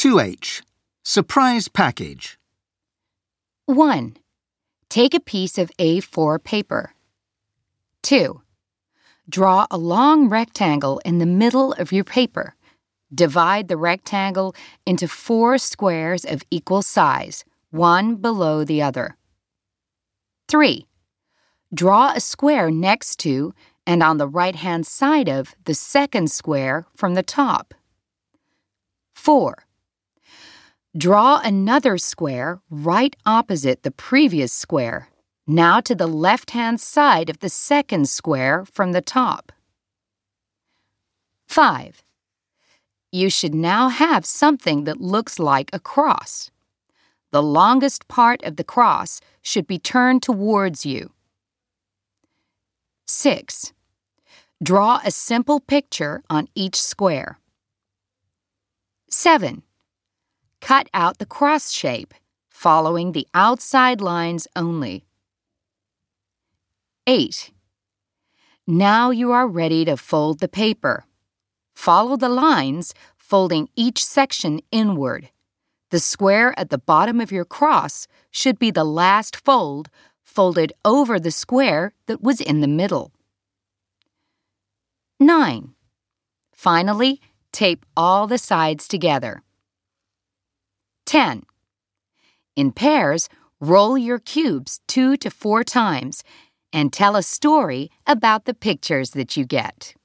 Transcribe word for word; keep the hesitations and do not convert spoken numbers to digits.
two H. Surprise package. one. Take a piece of A four paper. two. Draw a long rectangle in the middle of your paper. Divide the rectangle into four squares of equal size, one below the other. three. Draw a square next to and on the right-hand side of the second square from the top. four. Draw another square right opposite the previous square, now to the left-hand side of the second square from the top. five. You should now have something that looks like a cross. The longest part of the cross should be turned towards you. six. Draw a simple picture on each square. seven. Cut out the cross shape, following the outside lines only. eight. Now you are ready to fold the paper. Follow the lines, folding each section inward. The square at the bottom of your cross should be the last fold, folded over the square that was in the middle. nine. Finally, tape all the sides together. ten. In pairs, roll your cubes two to four times and tell a story about the pictures that you get.